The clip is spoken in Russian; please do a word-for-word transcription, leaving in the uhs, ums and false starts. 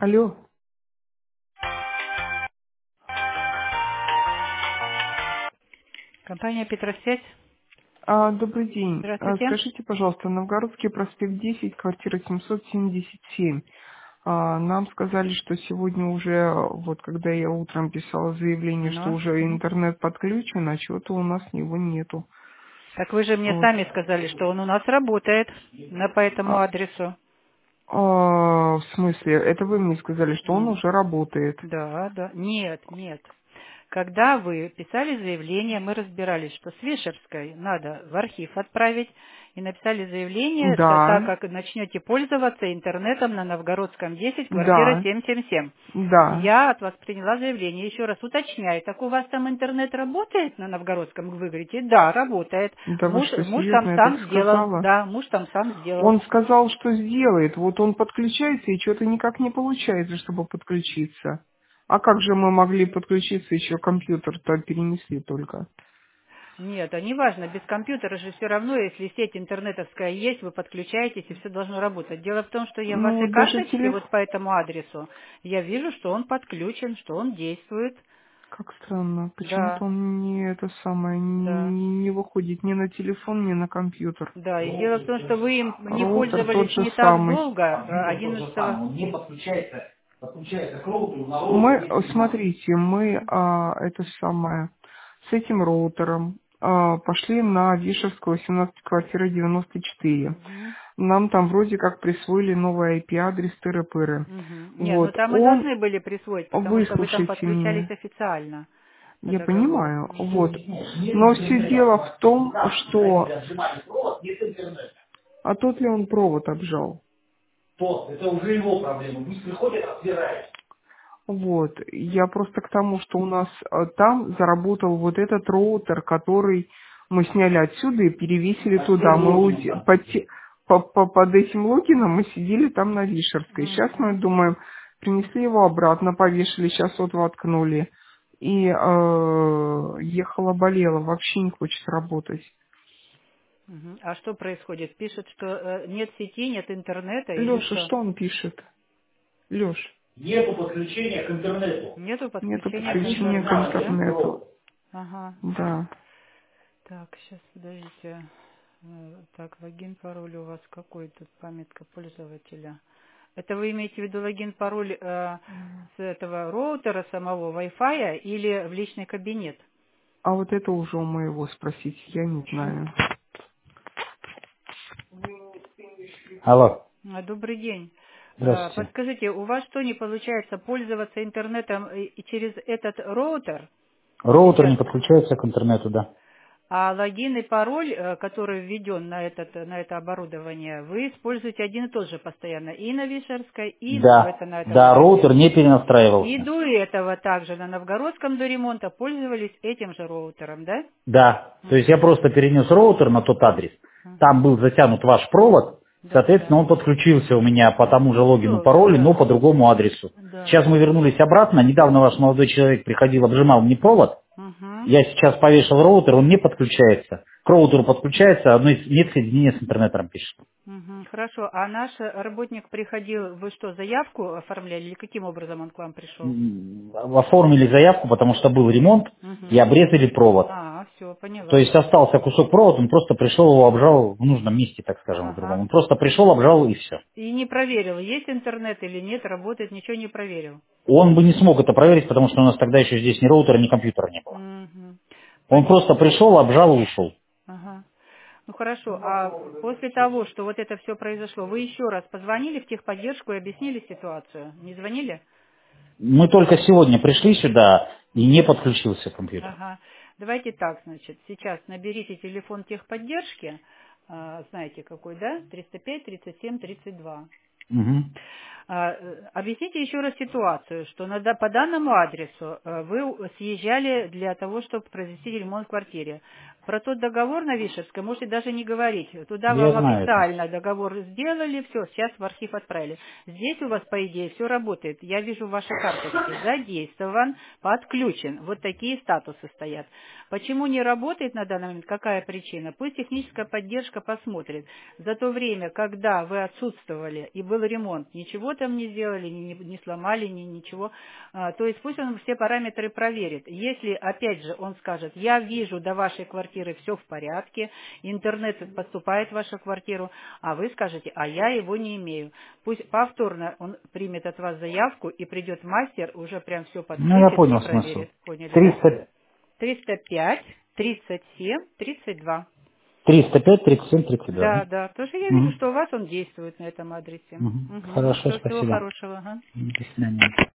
Алло. Компания Петросвязь. А, добрый день. А, Здравствуйте. скажите, пожалуйста, Новгородский проспект десять, квартира семьсот семьдесят семь. А, нам сказали, что сегодня уже, вот когда я утром писала заявление, что Ну, уже мгм. интернет подключен, а чего-то у нас его нету. Так вы же мне Вот. сами сказали, что он у нас работает на, по этому А, адресу. а, в смысле, это вы мне сказали, что он М, уже работает. Да, да. Нет, нет. Когда вы писали заявление, мы разбирались, что с Вишерской надо в архив отправить, и написали заявление, та- так Да, как начнете пользоваться интернетом на Новгородском десять, квартира да, семьсот семьдесят семь. да. Я от вас приняла заявление. Еще раз уточняю, так у вас там интернет работает на Новгородском? Вы говорите, да, работает. Да вы Муж, что, муж там серьезно, я так сам сделал. сказала? Да, муж там сам сделал. Он сказал, что сделает. Вот он подключается, и что-то никак не получается, чтобы подключиться. А как же мы могли подключиться, еще компьютер-то перенесли только? Нет, а не важно, без компьютера же все равно, если сеть интернетовская есть, вы подключаетесь, и все должно работать. Дело в том, что я в Ну, вашей даже карточке, телефон... вот по этому адресу, я вижу, что он подключен, что он действует. Как странно, Да, почему-то он не это самое, да. не, не выходит ни на телефон, ни на компьютер. Да, и дело в том, что вы им не Роутер тот пользовались же не так самый. долго, а Компьютер тот же одиннадцатого. самый, он не подключается, подключается к роутеру, на роутере Мы, есть э, смотрите, мы а, это самое, с этим роутером а, пошли на Вишерскую, восемнадцать, квартира девяносто четыре. Мгм, Нам там вроде как присвоили новый ай пи-адрес тыры-пыры. мгм. Не, ну Вот, там мы он, должны были присвоить, потому что вы там выслушайте подключались меня, официально по я договору. понимаю, Мгм. вот. Но все дело в том, что... А тот ли он провод обжал? Тот, это уже его проблема. Пусть приходит, разбирает. Вот. Я просто к тому, что у нас э, там заработал вот этот роутер, который мы сняли отсюда и перевесили Под туда. тем Мы логином уди- там под, сидит. те- по- по- под этим логином мы сидели там на Вишерской. Сейчас мы Мгм, думаем, принесли его обратно, повешали, сейчас вот воткнули. И э, ехала, болела, вообще не хочет работать. мгм. А что происходит? Пишет, что э, нет сети, нет интернета или Леша, что? что он пишет? Леш, Нету подключения к интернету. Нету нету подключения к подключения к интернету, да? интернету. Ага. Да. Так, сейчас, подождите. Э, Так, логин, пароль у вас какой тут, памятка пользователя? Это вы имеете в виду логин, пароль э, с этого роутера самого, Wi-Fi или в личный кабинет? А вот это уже у моего спросить, я не знаю. Алло, А, Добрый день. Э, здравствуйте. Подскажите, у вас что, не получается пользоваться интернетом и и через этот роутер Роутер не сейчас? подключается к интернету, да. А логин и пароль, э, который введен на, этот, на это оборудование, вы используете один и тот же постоянно и на Вишерской, и в Да, это, на этом да, адресе. роутер не И перенастраивался. до этого также на Новгородском до ремонта пользовались этим же роутером, да? Да, то есть я Угу. просто перенес роутер на тот адрес. Там Угу. был затянут ваш провод, Да, соответственно, да. он подключился у меня по тому же логину, Все, паролю, но да. по другому адресу. Да, Сейчас мы да. вернулись обратно. Недавно ваш молодой человек приходил, обжимал мне провод. Угу. Я сейчас повешал роутер, он не подключается. К роутеру подключается, одно из нет соединения с интернетом пишет. Угу. Хорошо. А наш работник приходил, вы что, заявку оформляли или каким образом он к вам пришел? М, Оформили заявку, потому что был ремонт, и Угу. обрезали провод. А, все, То поняла. есть остался кусок провода, он просто пришел, его обжал в нужном месте, так скажем, в другом. Ага. Он просто пришел, обжал и все. И не проверил, есть интернет или нет, работает, ничего не проверил. Он бы не смог это проверить, потому что у нас тогда еще здесь ни роутера, ни компьютера не было. Угу. Он Понятно. просто пришел, обжал и ушел. Ага. Ну хорошо, а после того, что вот это все произошло, вы еще раз позвонили в техподдержку и объяснили ситуацию? Не звонили? Мы только сегодня пришли сюда, и не подключился компьютер. Ага. Давайте так, значит, сейчас наберите телефон техподдержки, а, знаете какой, да? триста пять тридцать семь тридцать два. Мгм. А, э, Объясните еще раз ситуацию, что на да- по данному адресу э, вы съезжали для того, чтобы произвести ремонт в квартире. Про тот договор на Вишерской можете даже не говорить. Туда Я вам знаю это. официально договор сделали, все, сейчас в архив отправили. Здесь у вас, по идее, все работает. Я вижу в вашей карточке. Задействован, подключен. Вот такие статусы стоят. Почему не работает на данный момент? Какая причина? Пусть техническая поддержка посмотрит. За то время, когда вы отсутствовали и был был ремонт. Ничего там не сделали, не, не сломали, ни, ничего. А, то есть пусть он все параметры проверит. Если, опять же, он скажет, я вижу до вашей квартиры все в порядке, интернет поступает в вашу квартиру, а вы скажете, а я его не имею. Пусть повторно он примет от вас заявку и придет мастер, уже прям все подсветит, ну, я понял, и проверит. Смысл. Поняли, триста... да? триста пять, тридцать семь, тридцать два. триста пять, тридцать семь, тридцать два. Да, да. Потому что я вижу, угу. что у вас он действует на этом адресе. Угу. Угу. Хорошо, Все, спасибо. Всего хорошего. Ага. До свидания.